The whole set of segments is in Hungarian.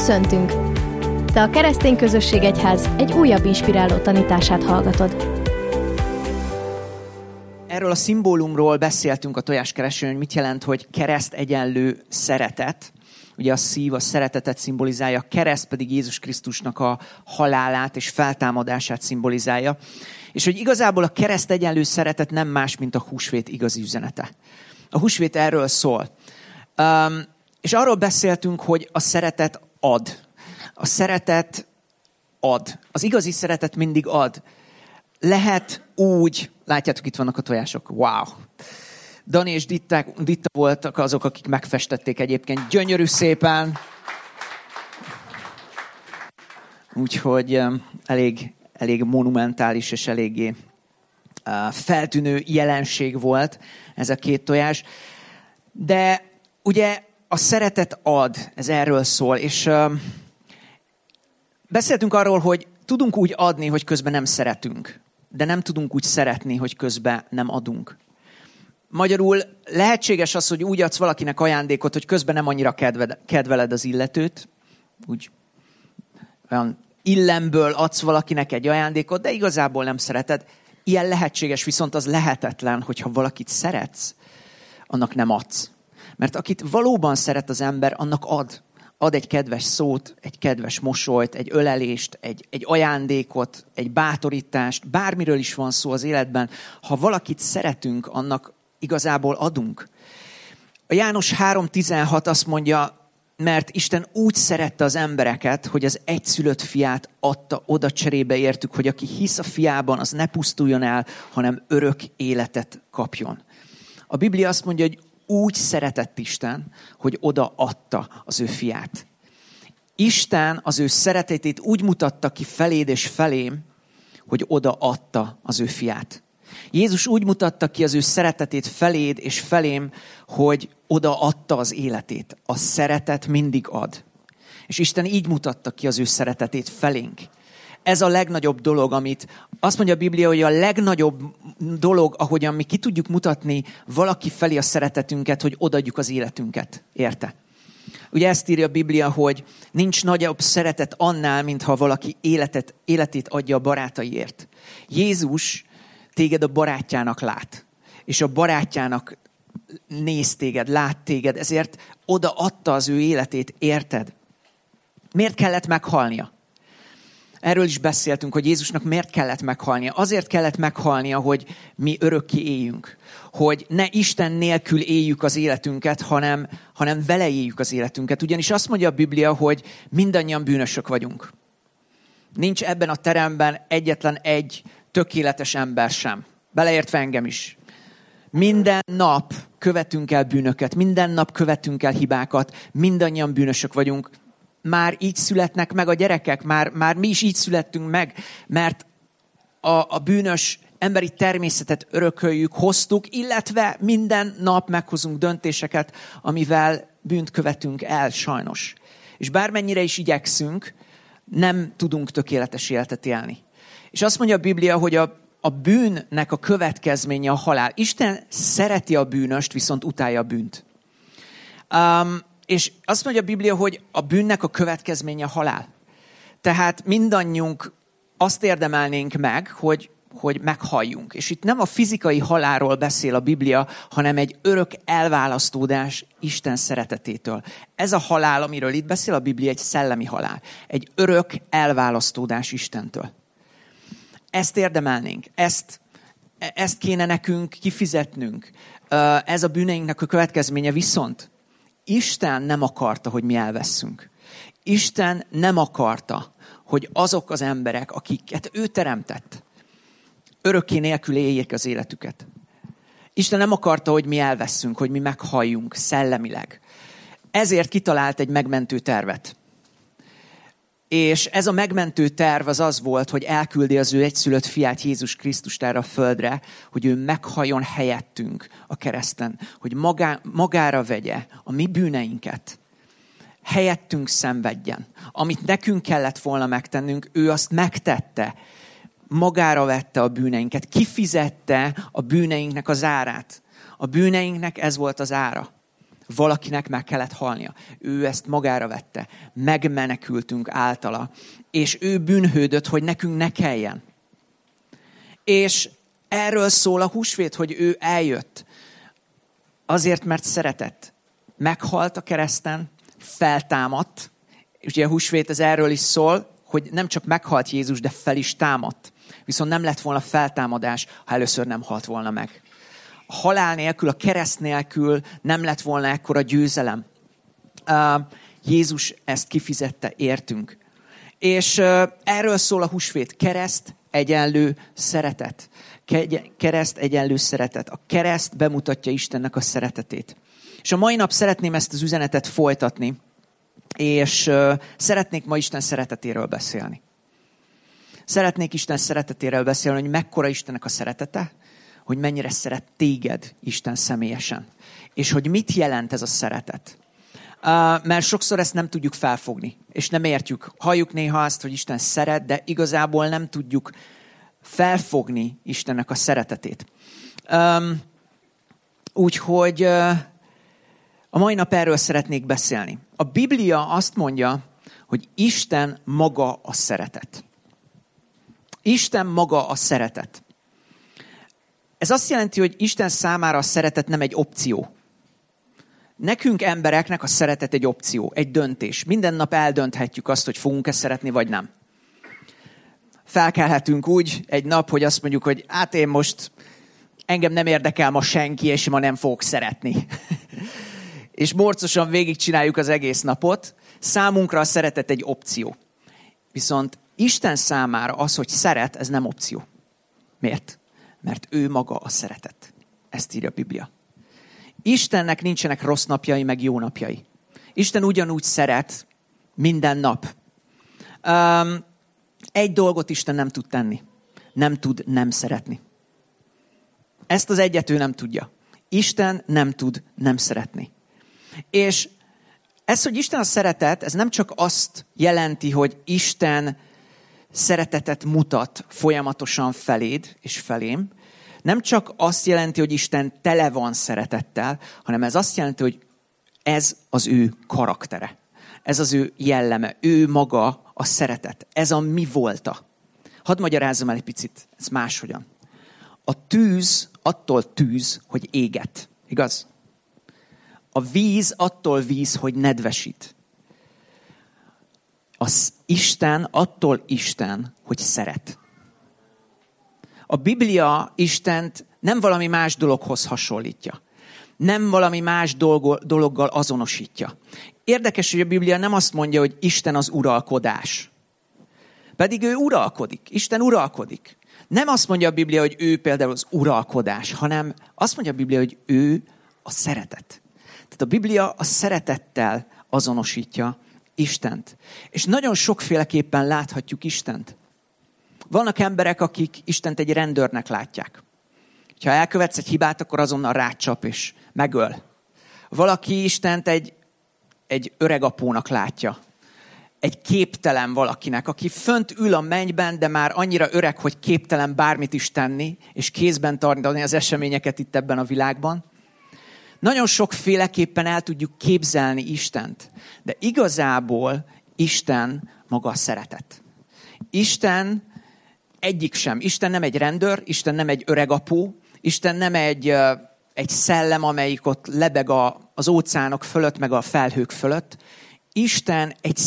Köszöntünk! Te a Keresztény Közösség Egyház egy újabb inspiráló tanítását hallgatod. Erről a szimbólumról beszéltünk a tojáskeresőn, hogy mit jelent, hogy kereszt egyenlő szeretet. Ugye a szív a szeretetet szimbolizálja, a kereszt pedig Jézus Krisztusnak a halálát és feltámadását szimbolizálja. És hogy igazából a kereszt egyenlő szeretet nem más, mint a húsvét igazi üzenete. A húsvét erről szól. És arról beszéltünk, hogy a szeretet ad. A szeretet ad. Az igazi szeretet mindig ad. Lehet úgy, látjátok, itt vannak a tojások. Wow! Dani és Ditta voltak azok, akik megfestették egyébként. Gyönyörű szépen. Úgyhogy elég monumentális és eléggé feltűnő jelenség volt ez a két tojás. De ugye a szeretet ad, ez erről szól. És beszéltünk arról, hogy tudunk úgy adni, hogy közben nem szeretünk. De nem tudunk úgy szeretni, hogy közben nem adunk. Magyarul lehetséges az, hogy úgy adsz valakinek ajándékot, hogy közben nem annyira kedveled az illetőt. Úgy olyan illemből adsz valakinek egy ajándékot, de igazából nem szereted. Ilyen lehetséges, viszont az lehetetlen, hogyha valakit szeretsz, annak nem adsz. Mert akit valóban szeret az ember, annak ad. Ad egy kedves szót, egy kedves mosolyt, egy ölelést, egy ajándékot, egy bátorítást, bármiről is van szó az életben. Ha valakit szeretünk, annak igazából adunk. A János 3.16 azt mondja, mert Isten úgy szerette az embereket, hogy az egyszülött fiát adta oda cserébe értük, hogy aki hisz a fiában, az ne pusztuljon el, hanem örök életet kapjon. A Biblia azt mondja, hogy úgy szeretett Isten, hogy oda adta az ő fiát. Isten az ő szeretetét úgy mutatta ki feléd és felém, hogy oda adta az ő fiát. Jézus úgy mutatta ki az ő szeretetét feléd és felém, hogy oda adta az életét. A szeretet mindig ad. És Isten így mutatta ki az ő szeretetét felénk. Ez a legnagyobb dolog, amit azt mondja a Biblia, hogy a legnagyobb dolog, ahogyan mi ki tudjuk mutatni valaki felé a szeretetünket, hogy odaadjuk az életünket. Érte? Ugye ezt írja a Biblia, hogy nincs nagyobb szeretet annál, mintha valaki életét adja a barátaiért. Jézus téged a barátjának lát, és a barátjának néz téged, lát téged, ezért odaadta az ő életét, érted? Miért kellett meghalnia? Erről is beszéltünk, hogy Jézusnak miért kellett meghalnia. Azért kellett meghalnia, hogy mi örökké éljünk. Hogy ne Isten nélkül éljük az életünket, hanem vele éljük az életünket. Ugyanis azt mondja a Biblia, hogy mindannyian bűnösök vagyunk. Nincs ebben a teremben egyetlen egy tökéletes ember sem. Beleértve engem is. Minden nap követünk el bűnöket, minden nap követünk el hibákat, mindannyian bűnösök vagyunk. Már így születnek meg a gyerekek, már mi is így születtünk meg, mert a bűnös emberi természetet örököljük, hoztuk, illetve minden nap meghozunk döntéseket, amivel bűnt követünk el sajnos. És bármennyire is igyekszünk, nem tudunk tökéletes életet élni. És azt mondja a Biblia, hogy a bűnnek a következménye a halál. Isten szereti a bűnöst, viszont utálja a bűnt. És azt mondja a Biblia, hogy a bűnnek a következménye a halál. Tehát mindannyiunk azt érdemelnénk meg, hogy meghalljunk. És itt nem a fizikai halálról beszél a Biblia, hanem egy örök elválasztódás Isten szeretetétől. Ez a halál, amiről itt beszél a Biblia, egy szellemi halál. Egy örök elválasztódás Istentől. Ezt érdemelnénk. Ezt kéne nekünk kifizetnünk. Ez a bűneinknek a következménye, viszont Isten nem akarta, hogy mi elvesszünk. Isten nem akarta, hogy azok az emberek, akiket ő teremtett, örökké nélkül éljék az életüket. Isten nem akarta, hogy mi elveszünk, hogy mi meghalljunk szellemileg. Ezért kitalált egy megmentő tervet. És ez a megmentő terv az volt, hogy elküldi az ő egyszülött fiát, Jézus Krisztust erre a földre, hogy ő meghalljon helyettünk a kereszten, hogy magára vegye a mi bűneinket, helyettünk szenvedjen. Amit nekünk kellett volna megtennünk, ő azt megtette, magára vette a bűneinket, kifizette a bűneinknek az árát. A bűneinknek ez volt az ára. valakinek meg kellett halnia. Ő ezt magára vette. Megmenekültünk általa. És ő bűnhődött, hogy nekünk ne kelljen. És erről szól a húsvét, hogy ő eljött. Azért, mert szeretett. Meghalt a kereszten, feltámadt. És ugye a húsvét ez erről is szól, hogy nem csak meghalt Jézus, de fel is támadt. Viszont nem lett volna feltámadás, ha először nem halt volna meg. A halál nélkül, a kereszt nélkül nem lett volna ekkora győzelem. Jézus ezt kifizette értünk. És erről szól a húsvét. Kereszt egyenlő szeretet. Kereszt egyenlő szeretet. A kereszt bemutatja Istennek a szeretetét. És a mai nap szeretném ezt az üzenetet folytatni, és szeretnék ma Isten szeretetéről beszélni. Szeretnék Isten szeretetéről beszélni, hogy mekkora Istennek a szeretete, hogy mennyire szeret téged Isten személyesen. És hogy mit jelent ez a szeretet. Mert sokszor ezt nem tudjuk felfogni, és nem értjük. Halljuk néha azt, hogy Isten szeret, de igazából nem tudjuk felfogni Istennek a szeretetét. Úgyhogy a mai nap erről szeretnék beszélni. A Biblia azt mondja, hogy Isten maga a szeretet. Isten maga a szeretet. Ez azt jelenti, hogy Isten számára a szeretet nem egy opció. Nekünk embereknek a szeretet egy opció, egy döntés. Minden nap eldönthetjük azt, hogy fogunk-e szeretni, vagy nem. Felkelhetünk úgy egy nap, hogy azt mondjuk, hogy hát én most engem nem érdekel ma senki, és ma nem fogok szeretni. És morcosan végigcsináljuk az egész napot. Számunkra a szeretet egy opció. Viszont Isten számára az, hogy szeret, ez nem opció. Miért? Mert ő maga a szeretet. Ezt írja a Biblia. Istennek nincsenek rossz napjai, meg jó napjai. Isten ugyanúgy szeret minden nap. Egy dolgot Isten nem tud tenni. Nem tud nem szeretni. Ezt az egyet ő nem tudja. Isten nem tud nem szeretni. És ez, hogy Isten a szeretet, ez nem csak azt jelenti, hogy Isten szeretetet mutat folyamatosan feléd és felém, nem csak azt jelenti, hogy Isten tele van szeretettel, hanem ez azt jelenti, hogy ez az ő karaktere. Ez az ő jelleme. Ő maga a szeretet. Ez a mi volta. Hadd magyarázzam el egy picit, ez máshogyan. A tűz attól tűz, hogy éget. Igaz? A víz attól víz, hogy nedvesít. Az Isten attól Isten, hogy szeret. A Biblia Istent nem valami más dologhoz hasonlítja. Nem valami más dologgal azonosítja. Érdekes, hogy a Biblia nem azt mondja, hogy Isten az uralkodás. Pedig ő uralkodik. Isten uralkodik. Nem azt mondja a Biblia, hogy ő például az uralkodás, hanem azt mondja a Biblia, hogy ő a szeretet. Tehát a Biblia a szeretettel azonosítja Istent. És nagyon sokféleképpen láthatjuk Istent. Vannak emberek, akik Istent egy rendőrnek látják. Ha elkövetsz egy hibát, akkor azonnal rácsap és megöl. Valaki Istent egy öregapónak látja. Egy képtelen valakinek, aki fönt ül a mennyben, de már annyira öreg, hogy képtelen bármit is tenni, és kézben tartani az eseményeket itt ebben a világban. Nagyon sokféleképpen el tudjuk képzelni Istent, de igazából Isten maga a szeretet. Isten egyik sem. Isten nem egy rendőr, Isten nem egy öregapó, Isten nem egy szellem, amelyik ott lebeg az óceánok fölött, meg a felhők fölött. Isten egy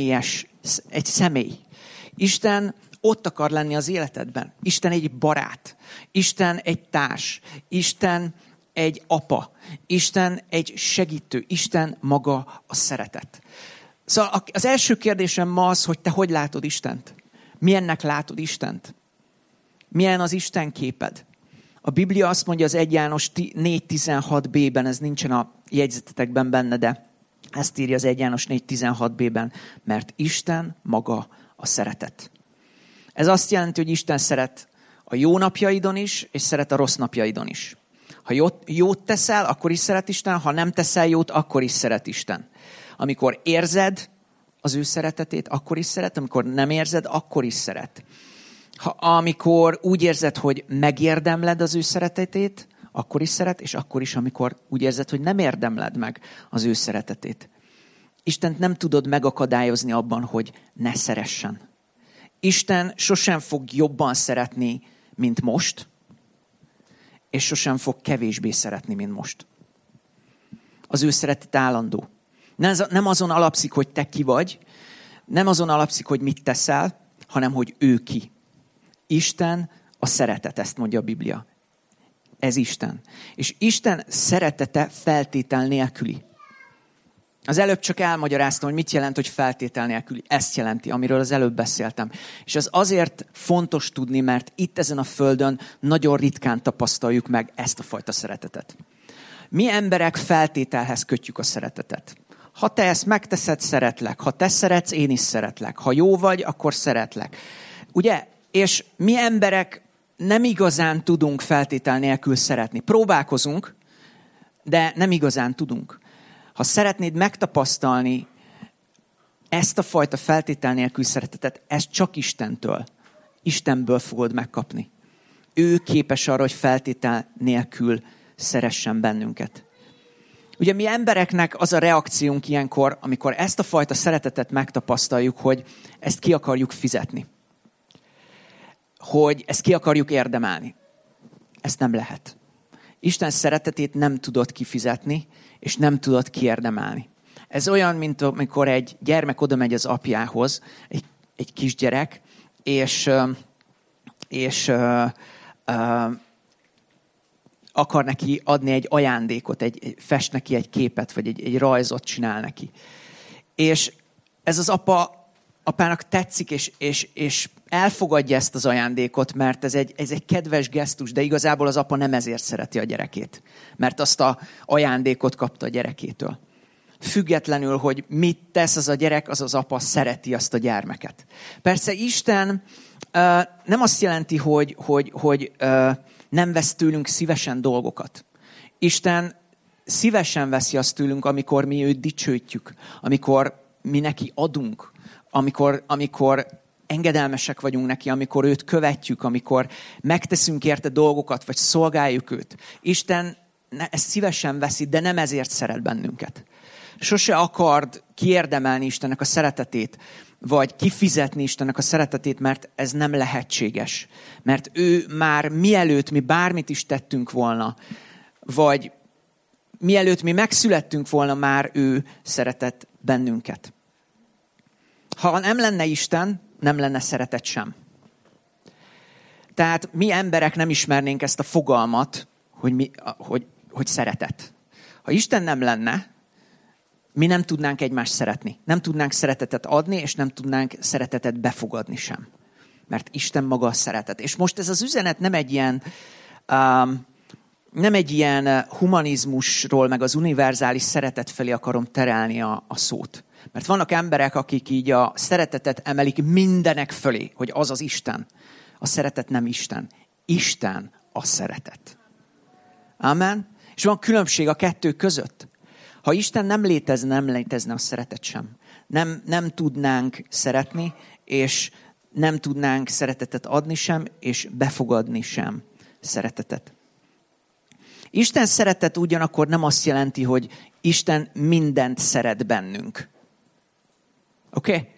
személy. Isten ott akar lenni az életedben. Isten egy barát. Isten egy társ. Isten egy apa. Isten egy segítő. Isten maga a szeretet. Szóval az első kérdésem ma az, hogy te hogy látod Istent? Milyennek látod Istent? Milyen az Isten képed? A Biblia azt mondja az 1 János 4.16b-ben, ez nincsen a jegyzetetekben benne, de ezt írja az 1 János 4.16b-ben, mert Isten maga a szeretet. Ez azt jelenti, hogy Isten szeret a jó napjaidon is, és szeret a rossz napjaidon is. Ha jót teszel, akkor is szeret Isten, ha nem teszel jót, akkor is szeret Isten. Amikor érzed az ő szeretetét, akkor is szeret, amikor nem érzed, akkor is szeret. Amikor úgy érzed, hogy megérdemled az ő szeretetét, Akkor is szeret, és akkor is, amikor úgy érzed, hogy nem érdemled meg az ő szeretetét. Istent nem tudod megakadályozni abban, hogy ne szeressen. Isten sosem fog jobban szeretni, mint most, és sosem fog kevésbé szeretni, mint most. Az ő szeretet állandó. Nem azon alapszik, hogy te ki vagy, nem azon alapszik, hogy mit teszel, hanem hogy ő ki. Isten a szeretet, ezt mondja a Biblia. Ez Isten. És Isten szeretete feltétel nélküli. Az előbb csak elmagyaráztam, hogy mit jelent, hogy feltétel nélküli. Ezt jelenti, amiről az előbb beszéltem. És ez azért fontos tudni, mert itt ezen a földön nagyon ritkán tapasztaljuk meg ezt a fajta szeretetet. Mi emberek feltételhez kötjük a szeretetet. Ha te ezt megteszed, szeretlek. Ha te szeretsz, én is szeretlek. Ha jó vagy, akkor szeretlek. Ugye? És mi emberek nem igazán tudunk feltétel nélkül szeretni. Próbálkozunk, de nem igazán tudunk. Ha szeretnéd megtapasztalni ezt a fajta feltétel nélkül szeretetet, ez csak Istentől. Istenből fogod megkapni. Ő képes arra, hogy feltétel nélkül szeressen bennünket. Ugye mi embereknek az a reakciónk ilyenkor, amikor ezt a fajta szeretetet megtapasztaljuk, hogy ezt ki akarjuk fizetni. Hogy ezt ki akarjuk érdemelni. Ezt nem lehet. Isten szeretetét nem tudod kifizetni, és nem tudod kiérdemelni. Ez olyan, mint amikor egy gyermek oda megy az apjához, egy kisgyerek, és akar neki adni egy ajándékot, fest neki egy képet, vagy egy rajzot csinál neki. És ez az apának tetszik, és elfogadja ezt az ajándékot, mert ez egy kedves gesztus, de igazából az apa nem ezért szereti a gyerekét. Mert azt az ajándékot kapta a gyerekétől. Függetlenül, hogy mit tesz az a gyerek, az apa szereti azt a gyermeket. Persze Isten nem azt jelenti, hogy nem vesz tőlünk szívesen dolgokat. Isten szívesen veszi azt tőlünk, amikor mi őt dicsőítjük, amikor mi neki adunk, amikor engedelmesek vagyunk neki, amikor őt követjük, amikor megteszünk érte dolgokat, vagy szolgáljuk őt. Isten ezt szívesen veszi, de nem ezért szeret bennünket. Sose akard kiérdemelni Istennek a szeretetét, vagy kifizetni Istennek a szeretetét, mert ez nem lehetséges. Mert ő már mielőtt mi bármit is tettünk volna, vagy mielőtt mi megszülettünk volna, már ő szeretett bennünket. Ha nem lenne Isten, nem lenne szeretet sem. Tehát mi emberek nem ismernénk ezt a fogalmat, hogy szeretet. Ha Isten nem lenne, mi nem tudnánk egymást szeretni. Nem tudnánk szeretetet adni, és nem tudnánk szeretetet befogadni sem. Mert Isten maga a szeretet. És most ez az üzenet nem egy ilyen humanizmusról, meg az univerzális szeretet felé akarom terelni a szót. Mert vannak emberek, akik így a szeretetet emelik mindenek fölé, hogy az az Isten. A szeretet nem Isten. Isten a szeretet. Amen? És van különbség a kettő között. Ha Isten nem létezne a szeretet sem. Nem tudnánk szeretni, és nem tudnánk szeretetet adni sem, és befogadni sem szeretetet. Isten szeretet ugyanakkor nem azt jelenti, hogy Isten mindent szeret bennünk. Oké?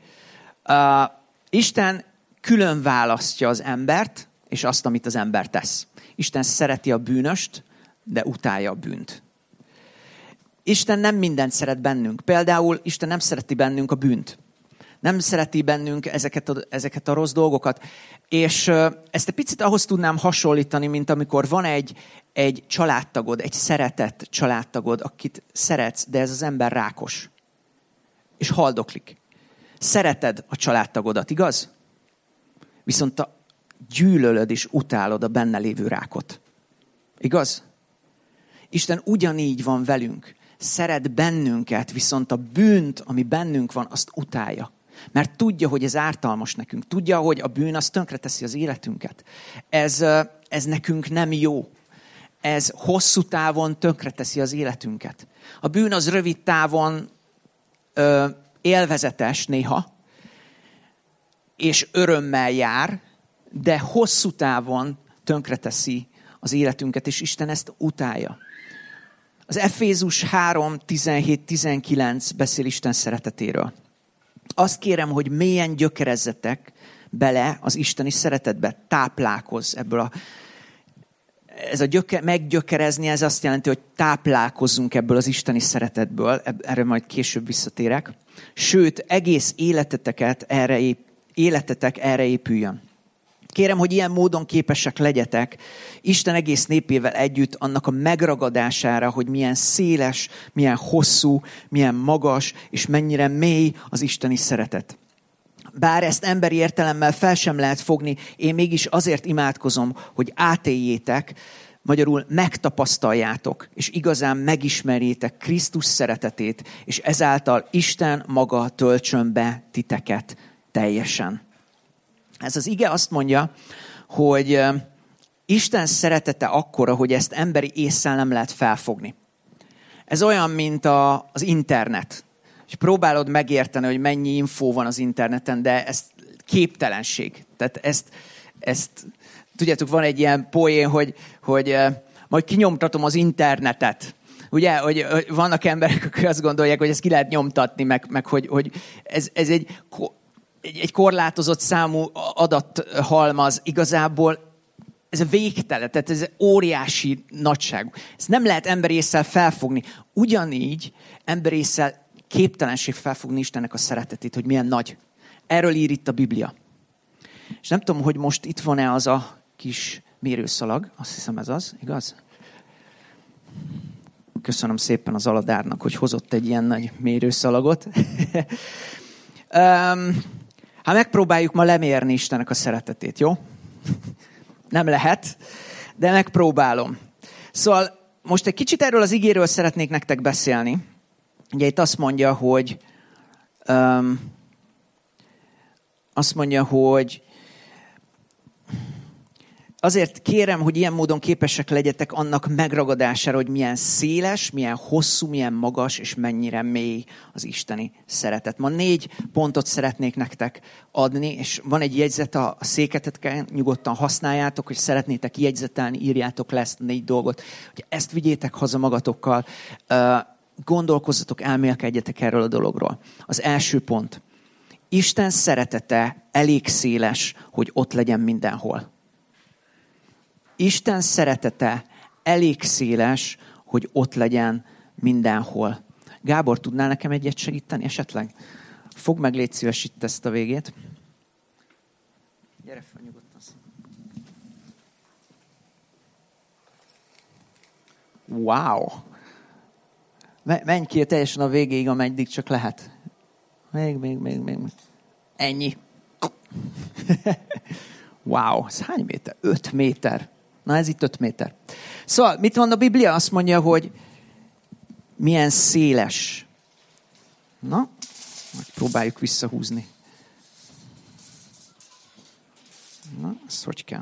Isten külön választja az embert, és azt, amit az ember tesz. Isten szereti a bűnöst, de utálja a bűnt. Isten nem mindent szeret bennünk. Például Isten nem szereti bennünk a bűnt. Nem szereti bennünk ezeket a rossz dolgokat. És ezt egy picit ahhoz tudnám hasonlítani, mint amikor van egy családtagod, egy szeretett családtagod, akit szeretsz, de ez az ember rákos. És haldoklik. Szereted a családtagodat, igaz? Viszont gyűlölöd és utálod a benne lévő rákot. Igaz? Isten ugyanígy van velünk. Szeret bennünket, viszont a bűnt, ami bennünk van, azt utálja. Mert tudja, hogy ez ártalmas nekünk. Tudja, hogy a bűn az tönkreteszi az életünket. Ez nekünk nem jó. Ez hosszú távon tönkreteszi az életünket. A bűn az rövid távon élvezetes néha, és örömmel jár, de hosszú távon tönkreteszi az életünket, és Isten ezt utálja. Az Efézus 3:17-19 beszél Isten szeretetéről. Azt kérem, hogy mélyen gyökerezzetek bele az isteni szeretetbe, táplálkozz ebből meggyökerezni, ez azt jelenti, hogy táplálkozzunk ebből az isteni szeretetből, erre majd később visszatérek. Sőt, egész életetek erre épüljön. Kérem, hogy ilyen módon képesek legyetek Isten egész népével együtt annak a megragadására, hogy milyen széles, milyen hosszú, milyen magas, és mennyire mély az isteni szeretet. Bár ezt emberi értelemmel fel sem lehet fogni, én mégis azért imádkozom, hogy átéljétek, magyarul megtapasztaljátok, és igazán megismerjétek Krisztus szeretetét, és ezáltal Isten maga töltsön be titeket teljesen. Ez az ige azt mondja, hogy Isten szeretete akkora, hogy ezt emberi ésszel nem lehet felfogni. Ez olyan, mint az internet. És próbálod megérteni, hogy mennyi infó van az interneten, de ez képtelenség. Tehát ezt tudjátok, van egy ilyen poén, hogy majd kinyomtatom az internetet. Ugye, hogy vannak emberek, akik azt gondolják, hogy ezt ki lehet nyomtatni, meg hogy ez egy korlátozott számú adathalmaz, igazából ez a végtelen, tehát ez óriási nagyságú. Ezt nem lehet emberésszel felfogni. Ugyanígy emberésszel képtelenség felfogni Istennek a szeretetét, hogy milyen nagy. Erről ír itt a Biblia. És nem tudom, hogy most itt van-e az a kis mérőszalag. Azt hiszem ez az, igaz? Köszönöm szépen az Aladárnak, hogy hozott egy ilyen nagy mérőszalagot. Hát megpróbáljuk ma lemérni Istennek a szeretetét, jó? Nem lehet, de megpróbálom. Szóval most egy kicsit erről az igéről szeretnék nektek beszélni. Ugye itt azt mondja, hogy azért kérem, hogy ilyen módon képesek legyetek annak megragadására, hogy milyen széles, milyen hosszú, milyen magas, és mennyire mély az isteni szeretet. Ma 4 pontot szeretnék nektek adni, és van egy jegyzet a széketeken, nyugodtan használjátok, hogy szeretnétek jegyzetelni, írjátok le ezt a 4 dolgot, hogy ezt vigyétek haza magatokkal, gondolkozzatok, elmélkedjetek erről a dologról. Az első pont. Isten szeretete elég széles, hogy ott legyen mindenhol. Isten szeretete elég széles, hogy ott legyen mindenhol. Gábor, tudnál nekem egyet segíteni esetleg? Fogd meg, légy szíves itt ezt a végét. Gyere fel nyugodtan. Wow! Menj ki teljesen a végéig, ameddig csak lehet. Még. Ennyi. Wow, ez hány méter? 5 méter. Na ez itt 5 méter. Szóval mit mond a Biblia? Azt mondja, hogy milyen széles. Na, próbáljuk visszahúzni. Na, ezt hogy kell?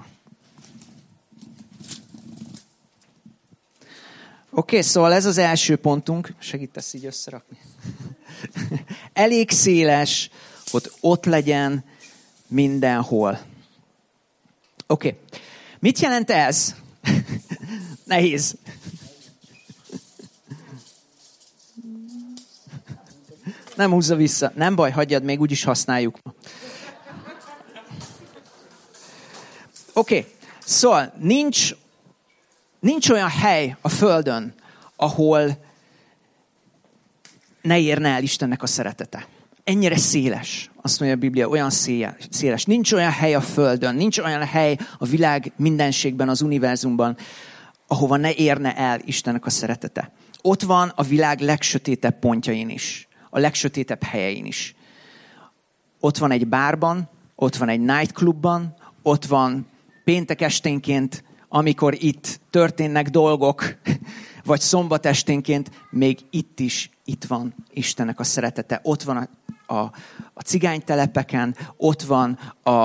Oké, szóval ez az első pontunk. Segítesz így összerakni? Elég széles, hogy ott legyen mindenhol. Oké. Mit jelent ez? Nehéz. Nem húzza vissza. Nem baj, hagyjad, még úgyis használjuk. Oké. Szóval nincs olyan hely a Földön, ahol ne érne el Istennek a szeretete. Ennyire széles, azt mondja a Biblia, olyan széles. Nincs olyan hely a Földön, nincs olyan hely a világ mindenségben, az univerzumban, ahova ne érne el Istennek a szeretete. Ott van a világ legsötétebb pontjain is, a legsötétebb helyein is. Ott van egy bárban, ott van egy nightclubban, ott van péntek esténként, amikor itt történnek dolgok, vagy szombat esténként, még itt van Istennek a szeretete. Ott van a cigánytelepeken, ott van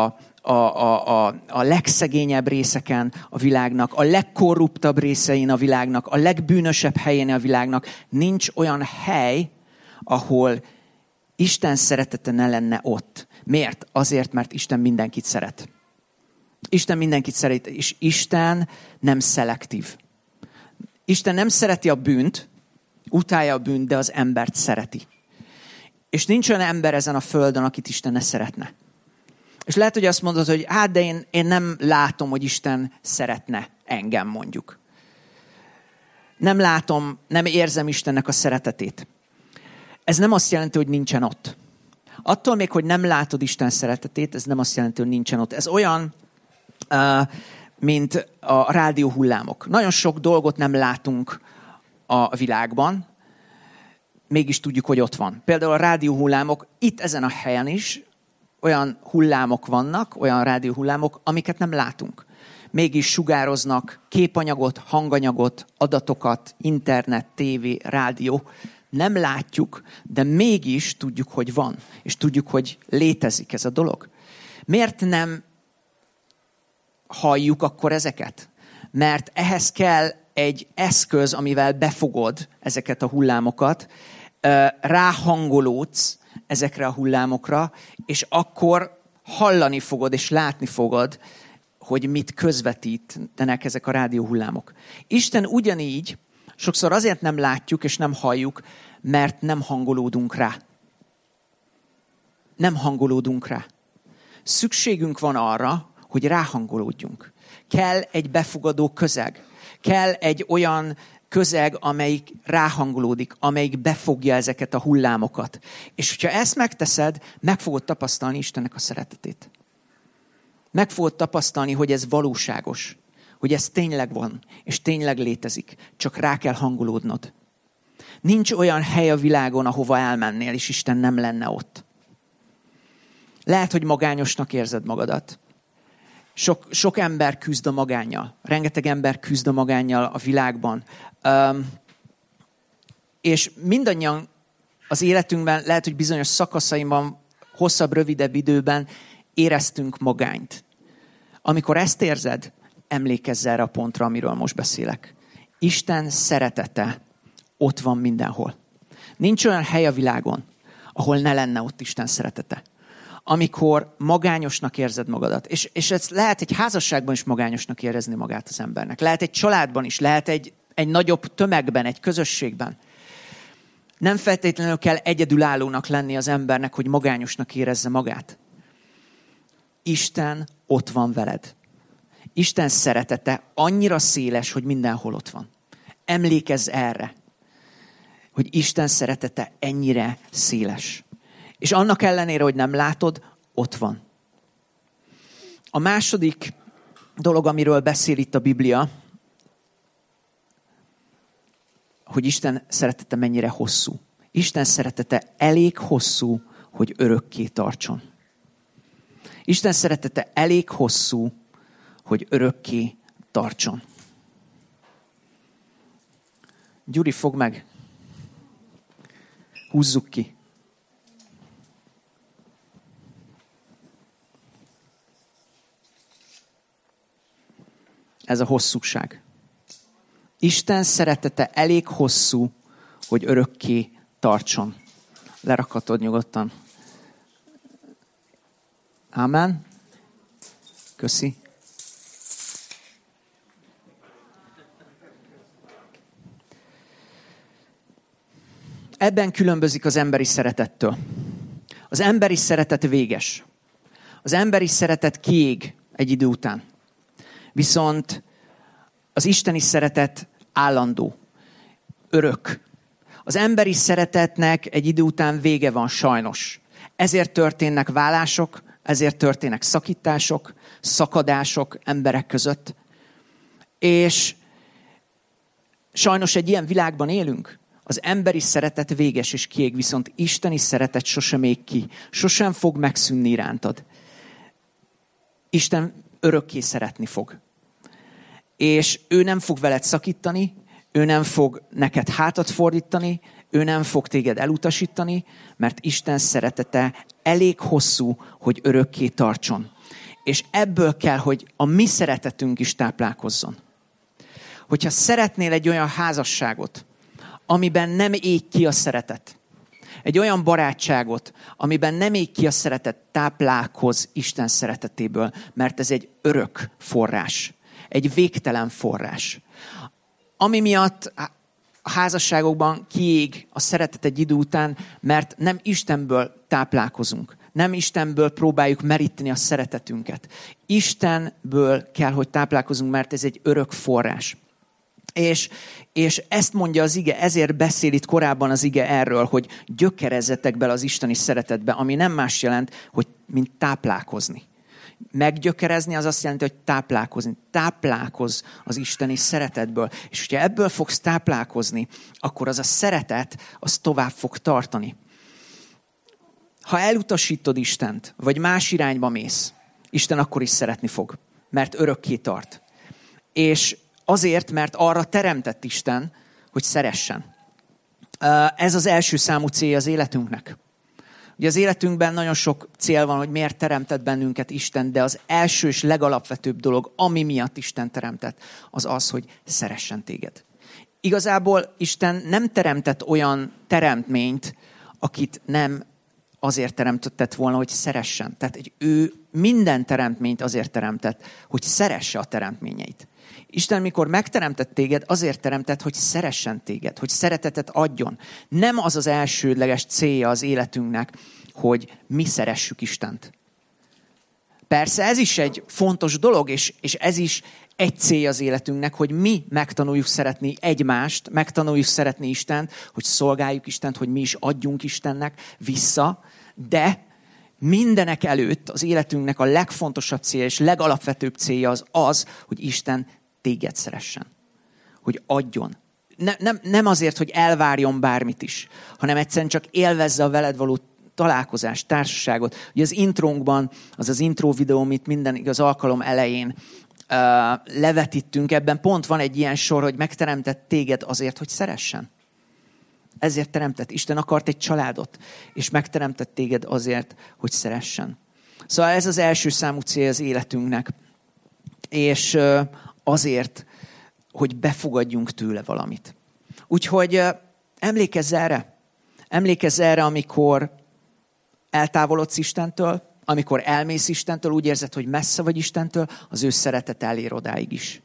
a legszegényebb részeken a világnak, a legkorruptabb részein a világnak, a legbűnösebb helyén a világnak. Nincs olyan hely, ahol Isten szeretete ne lenne ott. Miért? Azért, mert Isten mindenkit szeret. Isten mindenkit szeret, és Isten nem szelektív. Isten nem szereti a bűnt, utálja a bűnt, de az embert szereti. És nincs olyan ember ezen a földön, akit Isten ne szeretne. És lehet, hogy azt mondod, hogy hát, de én nem látom, hogy Isten szeretne engem, mondjuk. Nem látom, nem érzem Istennek a szeretetét. Ez nem azt jelenti, hogy nincsen ott. Attól még, hogy nem látod Isten szeretetét, ez nem azt jelenti, hogy nincsen ott. Ez olyan, mint a rádióhullámok. Nagyon sok dolgot nem látunk a világban, mégis tudjuk, hogy ott van. Például a rádióhullámok, itt ezen a helyen is olyan hullámok vannak, olyan rádióhullámok, amiket nem látunk. Mégis sugároznak képanyagot, hanganyagot, adatokat, internet, tévé, rádió. Nem látjuk, de mégis tudjuk, hogy van. És tudjuk, hogy létezik ez a dolog. Miért nem halljuk akkor ezeket? Mert ehhez kell egy eszköz, amivel befogod ezeket a hullámokat, ráhangolódsz ezekre a hullámokra, és akkor hallani fogod, és látni fogod, hogy mit közvetítenek ezek a rádióhullámok. Isten ugyanígy, sokszor azért nem látjuk, és nem halljuk, mert nem hangolódunk rá. Nem hangolódunk rá. Szükségünk van arra, hogy ráhangolódjunk. Kell egy befogadó közeg. Kell egy olyan közeg, amelyik ráhangolódik, amelyik befogja ezeket a hullámokat. És hogyha ezt megteszed, meg fogod tapasztalni Istennek a szeretetét. Meg fogod tapasztalni, hogy ez valóságos. Hogy ez tényleg van, és tényleg létezik. Csak rá kell hangolódnod. Nincs olyan hely a világon, ahova elmennél, és Isten nem lenne ott. Lehet, hogy magányosnak érzed magadat. Sok ember küzd a magánnyal. Rengeteg ember küzd a magánnyal a világban. És mindannyian az életünkben, lehet, hogy bizonyos szakaszaiban, hosszabb, rövidebb időben éreztünk magányt. Amikor ezt érzed, emlékezz erre a pontra, amiről most beszélek. Isten szeretete ott van mindenhol. Nincs olyan hely a világon, ahol ne lenne ott Isten szeretete. Amikor magányosnak érzed magadat. És ez lehet egy házasságban is magányosnak érezni magát az embernek. Lehet egy családban is, lehet egy nagyobb tömegben, egy közösségben. Nem feltétlenül kell egyedülállónak lenni az embernek, hogy magányosnak érezze magát. Isten ott van veled. Isten szeretete annyira széles, hogy mindenhol ott van. Emlékezz erre, hogy Isten szeretete ennyire széles. És annak ellenére, hogy nem látod, ott van. A második dolog, amiről beszél itt a Biblia, hogy Isten szeretete mennyire hosszú. Isten szeretete elég hosszú, hogy örökké tartson. Isten szeretete elég hosszú, hogy örökké tartson. Gyuri, fogd meg. Húzzuk ki. Ez a hosszúság. Isten szeretete elég hosszú, hogy örökké tartson. Lerakhatod nyugodtan. Ámen. Köszi. Ebben különbözik az emberi szeretettől. Az emberi szeretet véges. Az emberi szeretet kiég egy idő után. Viszont az isteni szeretet állandó, örök. Az emberi szeretetnek egy idő után vége van sajnos. Ezért történnek válások, ezért történnek szakítások, szakadások emberek között. És sajnos egy ilyen világban élünk. Az emberi szeretet véges és kiég, viszont isteni szeretet sosem ég ki. Sosem fog megszűnni irántad. Isten örökké szeretni fog. És ő nem fog veled szakítani, ő nem fog neked hátat fordítani, ő nem fog téged elutasítani, mert Isten szeretete elég hosszú, hogy örökké tartson. És ebből kell, hogy a mi szeretetünk is táplálkozzon. Hogyha szeretnél egy olyan házasságot, amiben nem ég ki a szeretet, Egy olyan barátságot, amiben nem ég ki a szeretet, táplálkoz Isten szeretetéből, mert ez egy örök forrás. Egy végtelen forrás. Ami miatt a házasságokban kiég a szeretet egy idő után, mert nem Istenből táplálkozunk. Nem Istenből próbáljuk meríteni a szeretetünket. Istenből kell, hogy táplálkozunk, mert ez egy örök forrás. És ezt mondja az ige, ezért beszél itt korábban az ige erről, hogy gyökerezzetek bele az isteni szeretetbe, ami nem más jelent, hogy mint táplálkozni. Meggyökerezni az azt jelenti, hogy táplálkozni. Táplálkozz az isteni szeretetből. És hogyha ebből fogsz táplálkozni, akkor az a szeretet, az tovább fog tartani. Ha elutasítod Istent, vagy más irányba mész, Isten akkor is szeretni fog, mert örökké tart. És azért, mert arra teremtett Isten, hogy szeressen. Ez az első számú célja az életünknek. Ugye az életünkben nagyon sok cél van, hogy miért teremtett bennünket Isten, de az első és legalapvetőbb dolog, ami miatt Isten teremtett, az az, hogy szeressen téged. Igazából Isten nem teremtett olyan teremtményt, akit nem azért teremtett volna, hogy szeressen. Tehát ő minden teremtményt azért teremtett, hogy szeresse a teremtményeit. Isten, mikor megteremtett téged, azért teremtett, hogy szeressen téged, hogy szeretetet adjon. Nem az az elsődleges célja az életünknek, hogy mi szeressük Istent. Persze ez is egy fontos dolog, és ez is egy célja az életünknek, hogy mi megtanuljuk szeretni egymást, megtanuljuk szeretni Istent, hogy szolgáljuk Istent, hogy mi is adjunk Istennek vissza, de mindenek előtt az életünknek a legfontosabb célja és legalapvetőbb célja az, hogy Isten téged szeressen. Hogy adjon. Nem azért, hogy elvárjon bármit is, hanem egyszerűen csak élvezze a veled való találkozást, társaságot. Ugye az intrónkban, az intro videó, amit minden az alkalom elején levetítünk, ebben pont van egy ilyen sor, hogy megteremtett téged azért, hogy szeressen. Ezért teremtett. Isten akart egy családot, és megteremtett téged azért, hogy szeressen. Szóval ez az első számú cél az életünknek. És azért, hogy befogadjunk tőle valamit. Úgyhogy emlékezz erre. Emlékezz erre, amikor eltávolodsz Istentől, amikor elmész Istentől, úgy érzed, hogy messze vagy Istentől, az ő szeretet elér odáig is.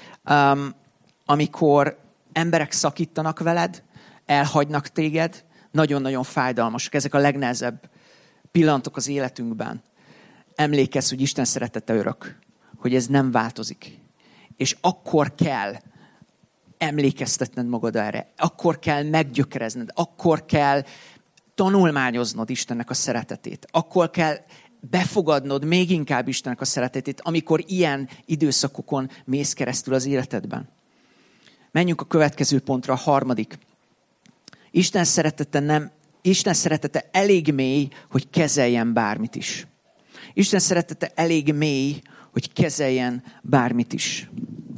Amikor emberek szakítanak veled, elhagynak téged, nagyon-nagyon fájdalmasak. Ezek a legnehezebb pillanatok az életünkben. Emlékezz, hogy Isten szeretete örök, hogy ez nem változik. És akkor kell emlékeztetned magad erre. Akkor kell meggyökerezned. Akkor kell tanulmányoznod Istennek a szeretetét. Akkor kell befogadnod még inkább Istennek a szeretetét, amikor ilyen időszakokon mész keresztül az életedben. Menjünk a következő pontra, a harmadik. Isten szeretete elég mély, hogy kezeljen bármit is. Isten szeretete elég mély, hogy kezeljen bármit is.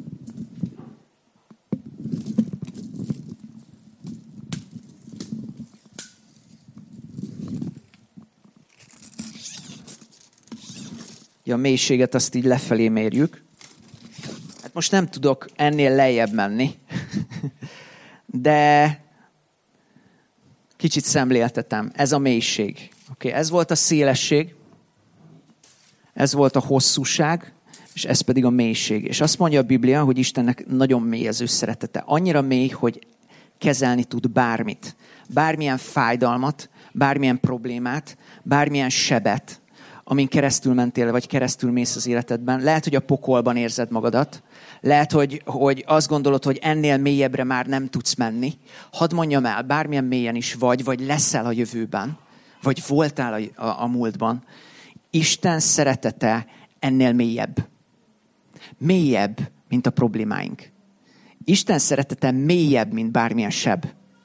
A mélységet azt így lefelé mérjük. Hát most nem tudok ennél lejjebb menni, de kicsit szemléltetem. Ez a mélység. Okay, ez volt a szélesség, ez volt a hosszúság, és ez pedig a mélység. És azt mondja a Biblia, hogy Istennek nagyon mély az ő szeretete. Annyira mély, hogy kezelni tud bármit. Bármilyen fájdalmat, bármilyen problémát, bármilyen sebet, amin keresztül mentél, vagy keresztül mész az életedben. Lehet, hogy a pokolban érzed magadat. Lehet, hogy azt gondolod, hogy ennél mélyebbre már nem tudsz menni. Hadd mondjam el, bármilyen mélyen is vagy leszel a jövőben, vagy voltál a múltban. Isten szeretete ennél mélyebb. Mélyebb, mint a problémáink. Isten szeretete mélyebb, mint bármilyen seb.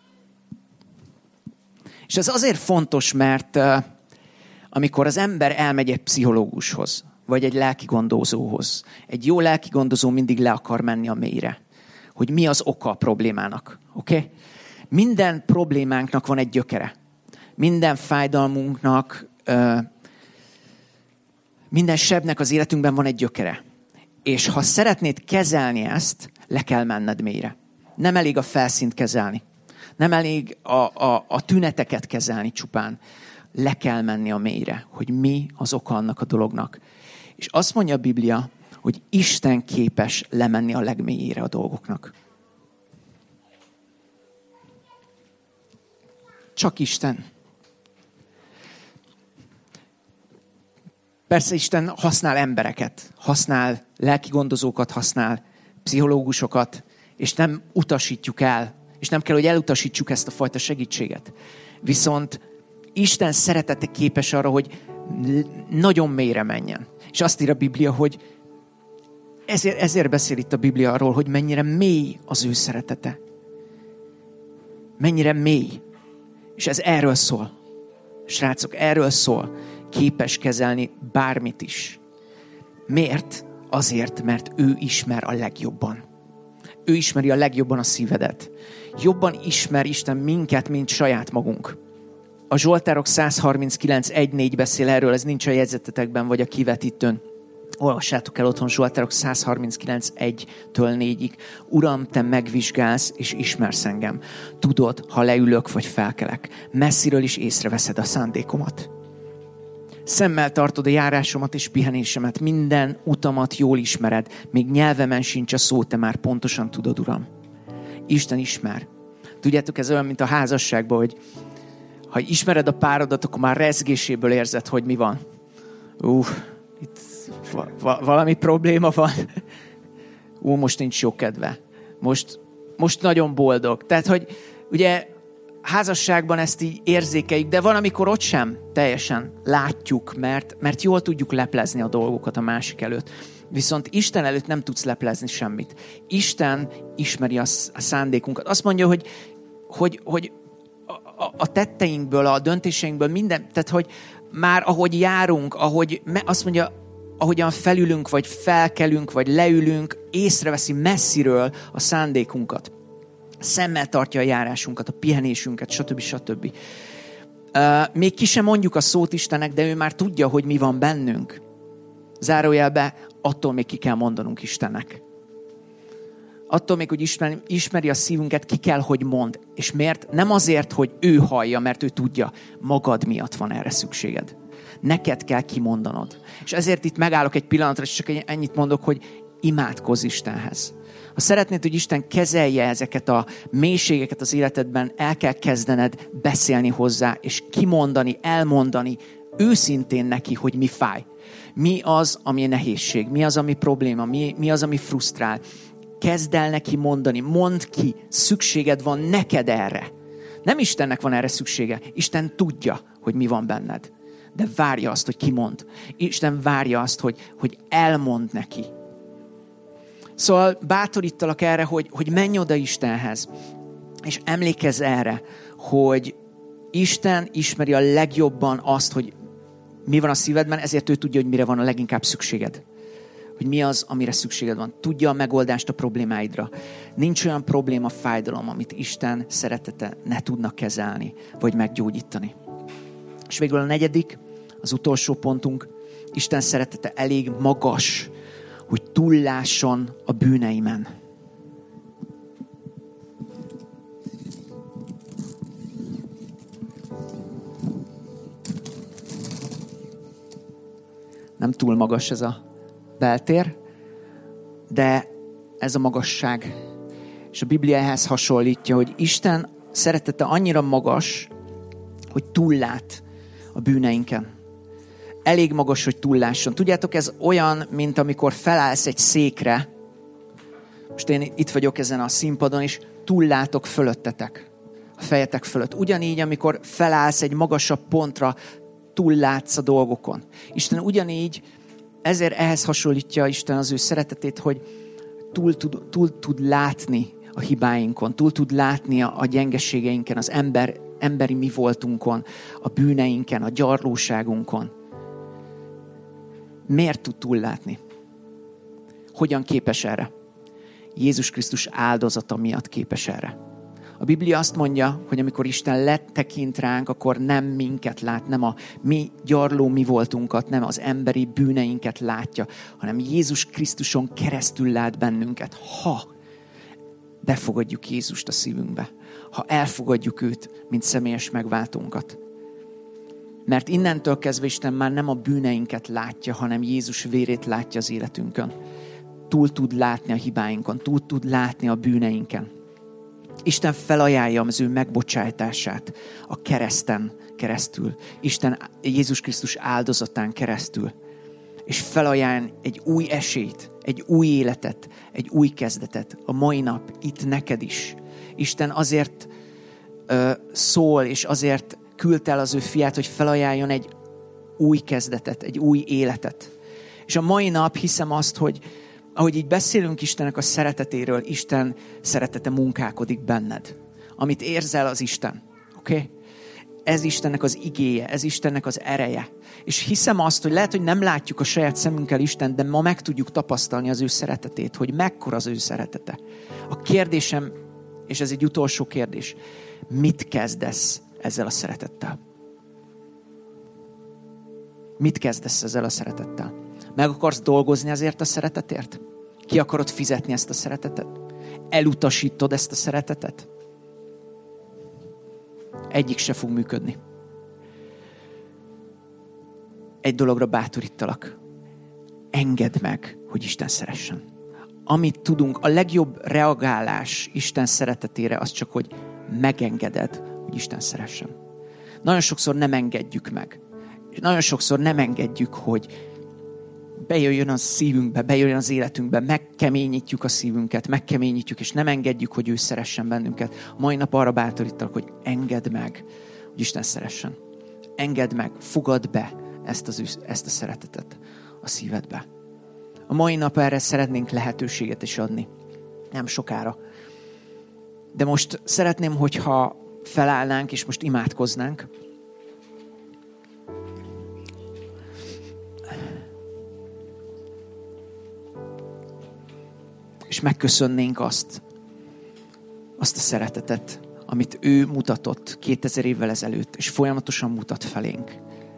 És ez azért fontos, mert amikor az ember elmegy egy pszichológushoz, vagy egy lelkigondozóhoz, egy jó lelkigondozó mindig le akar menni a mélyre, hogy mi az oka a problémának. Okay? Minden problémánknak van egy gyökere. Minden fájdalmunknak, minden sebnek az életünkben van egy gyökere. És ha szeretnéd kezelni ezt, le kell menned mélyre. Nem elég a felszínt kezelni. Nem elég a tüneteket kezelni csupán. Le kell menni a mélyre, hogy mi az oka annak a dolognak. És azt mondja a Biblia, hogy Isten képes lemenni a legmélyére a dolgoknak. Csak Isten. Persze Isten használ embereket, használ lelkigondozókat, használ pszichológusokat, és nem utasítjuk el, és nem kell, hogy elutasítsuk ezt a fajta segítséget. Viszont Isten szeretete képes arra, hogy nagyon mélyre menjen. És azt ír a Biblia, hogy ezért beszél itt a Biblia arról, hogy mennyire mély az ő szeretete. Mennyire mély. És ez erről szól. Srácok, erről szól. Képes kezelni bármit is. Miért? Azért, mert ő ismer a legjobban. Ő ismeri a legjobban a szívedet. Jobban ismer Isten minket, mint saját magunk. A Zsoltárok 139.1.4 beszél erről, ez nincs a jegyzetetekben, vagy a kivetítőn. Olvassátok el otthon Zsoltárok 139.1-től 4-ig. Uram, te megvizsgálsz és ismersz engem. Tudod, ha leülök vagy felkelek. Messziről is észreveszed a szándékomat. Szemmel tartod a járásomat és pihenésemet, minden utamat jól ismered, még nyelvemen sincs a szó, te már pontosan tudod, Uram. Isten ismer. Tudjátok, ez olyan, mint a házasságban, hogy ha ismered a párodat, akkor már rezgéséből érzed, hogy mi van. Itt valami probléma van. Most nincs jó kedve. Most nagyon boldog. Tehát, hogy ugye házasságban ezt így érzékeljük, de van, amikor ott sem teljesen látjuk, mert jól tudjuk leplezni a dolgokat a másik előtt. Viszont Isten előtt nem tudsz leplezni semmit. Isten ismeri a szándékunkat. Azt mondja, hogy a tetteinkből, a döntéseinkből minden, tehát hogy már ahogy járunk, azt mondja, ahogyan felülünk, vagy felkelünk, vagy leülünk, észreveszi messziről a szándékunkat. Szemmel tartja a járásunkat, a pihenésünket, stb. Még ki sem mondjuk a szót Istennek, de ő már tudja, hogy mi van bennünk. Zárójelbe, attól még ki kell mondanunk Istennek. Attól még, hogy ismeri a szívünket, ki kell, hogy mond. És miért? Nem azért, hogy ő hallja, mert ő tudja, magad miatt van erre szükséged. Neked kell kimondanod. És ezért itt megállok egy pillanatra, és csak ennyit mondok, hogy imádkozz Istenhez. Ha szeretnéd, hogy Isten kezelje ezeket a mélységeket az életedben, el kell kezdened beszélni hozzá, és kimondani, elmondani őszintén neki, hogy mi fáj. Mi az, ami nehézség, mi az, ami probléma, mi az, ami frusztrál. Kezd el neki mondani, mondd ki, szükséged van neked erre. Nem Istennek van erre szüksége, Isten tudja, hogy mi van benned. De várja azt, hogy kimond. Isten várja azt, hogy elmond neki. Szóval bátorítalak erre, hogy menj oda Istenhez, és emlékezz erre, hogy Isten ismeri a legjobban azt, hogy mi van a szívedben, ezért ő tudja, hogy mire van a leginkább szükséged. Hogy mi az, amire szükséged van. Tudja a megoldást a problémáidra. Nincs olyan probléma, fájdalom, amit Isten szeretete ne tudna kezelni, vagy meggyógyítani. És végül a negyedik, az utolsó pontunk, Isten szeretete elég magas, hogy túllásson a bűneimen. Nem túl magas ez a beltér, de ez a magasság. És a Biblia ehhez hasonlítja, hogy Isten szeretete annyira magas, hogy túllát a bűneinken. Elég magas, hogy túllásson. Tudjátok, ez olyan, mint amikor felállsz egy székre. Most én itt vagyok ezen a színpadon, és túllátok fölöttetek. A fejetek fölött. Ugyanígy, amikor felállsz egy magasabb pontra, túllátsz a dolgokon. Isten ugyanígy, ezért ehhez hasonlítja Isten az ő szeretetét, hogy túl tud látni a hibáinkon, túl tud látni a gyengeségeinken, az emberi mi voltunkon, a bűneinken, a gyarlóságunkon. Miért tud túllátni? Hogyan képes erre? Jézus Krisztus áldozata miatt képes erre. A Biblia azt mondja, hogy amikor Isten letekint ránk, akkor nem minket lát, nem a mi gyarló mi voltunkat, nem az emberi bűneinket látja, hanem Jézus Krisztuson keresztül lát bennünket. Ha befogadjuk Jézust a szívünkbe, ha elfogadjuk őt, mint személyes megváltónkat. Mert innentől kezdve Isten már nem a bűneinket látja, hanem Jézus vérét látja az életünkön. Túl tud látni a hibáinkon, túl tud látni a bűneinken. Isten felajánlja az ő megbocsátását a kereszten keresztül. Isten Jézus Krisztus áldozatán keresztül. És felajánl egy új esélyt, egy új életet, egy új kezdetet. A mai nap itt neked is. Isten azért szól, és azért küldte el az ő fiát, hogy felajánljon egy új kezdetet, egy új életet. És a mai nap hiszem azt, hogy ahogy így beszélünk Istennek a szeretetéről, Isten szeretete munkálkodik benned. Amit érzel, az Isten. Oké? Ez Istennek az igéje, ez Istennek az ereje. És hiszem azt, hogy lehet, hogy nem látjuk a saját szemünkkel Istent, de ma meg tudjuk tapasztalni az ő szeretetét, hogy mekkora az ő szeretete. A kérdésem, és ez egy utolsó kérdés, mit kezdesz ezzel a szeretettel? Mit kezdesz ezzel a szeretettel? Meg akarsz dolgozni azért a szeretetért? Ki akarod fizetni ezt a szeretetet? Elutasítod ezt a szeretetet? Egyik se fog működni. Egy dologra bátorítalak. Engedd meg, hogy Isten szeressen. Amit tudunk, a legjobb reagálás Isten szeretetére az csak, hogy megengeded, hogy Isten szeressen. Nagyon sokszor nem engedjük meg. Nagyon sokszor nem engedjük, hogy bejöjjön a szívünkbe, bejöjjön az életünkbe, megkeményítjük a szívünket, megkeményítjük, és nem engedjük, hogy ő szeressen bennünket. Mai nap arra bátorítalak, hogy engedd meg, hogy Isten szeressen. Engedd meg, fogadd be ezt a szeretetet a szívedbe. A mai nap erre szeretnénk lehetőséget is adni. Nem sokára. De most szeretném, hogyha felállnánk, és most imádkoznánk. És megköszönnénk azt a szeretetet, amit ő mutatott 2000 évvel ezelőtt, és folyamatosan mutat felénk.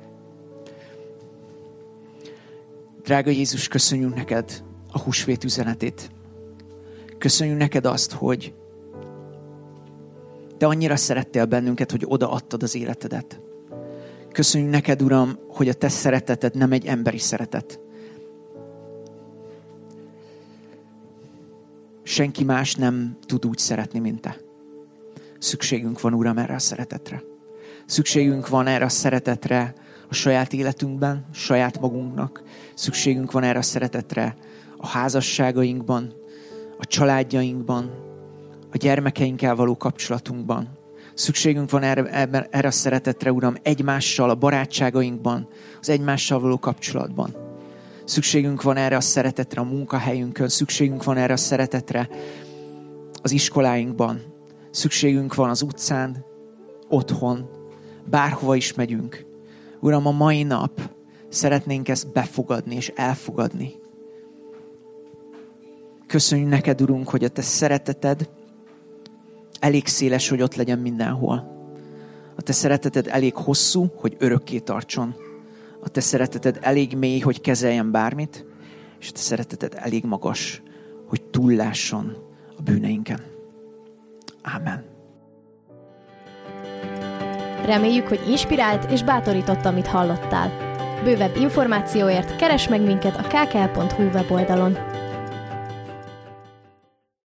Drága Jézus, köszönjük neked a húsvét üzenetét. Köszönjük neked azt, hogy te annyira szerettél bennünket, hogy odaadtad az életedet. Köszönjük neked, Uram, hogy a te szereteted nem egy emberi szeretet. Senki más nem tud úgy szeretni, mint te. Szükségünk van, Uram, erre a szeretetre. Szükségünk van erre a szeretetre a saját életünkben, saját magunknak. Szükségünk van erre a szeretetre a házasságainkban, a családjainkban, a gyermekeinkkel való kapcsolatunkban. Szükségünk van erre a szeretetre, Uram, egymással, a barátságainkban, az egymással való kapcsolatban. Szükségünk van erre a szeretetre a munkahelyünkön, szükségünk van erre a szeretetre az iskoláinkban, szükségünk van az utcán, otthon, bárhova is megyünk. Uram, a mai nap szeretnénk ezt befogadni és elfogadni. Köszönjük neked, Urunk, hogy a te szereteted elég széles, hogy ott legyen mindenhol. A te szereteted elég hosszú, hogy örökké tartson. A te szereteted elég mély, hogy kezeljen bármit, és a te szereteted elég magas, hogy túllásson a bűneinken. Ámen. Reméljük, hogy inspirált és bátorított, amit hallottál. Bővebb információért keresd meg minket a kkl.hu weboldalon.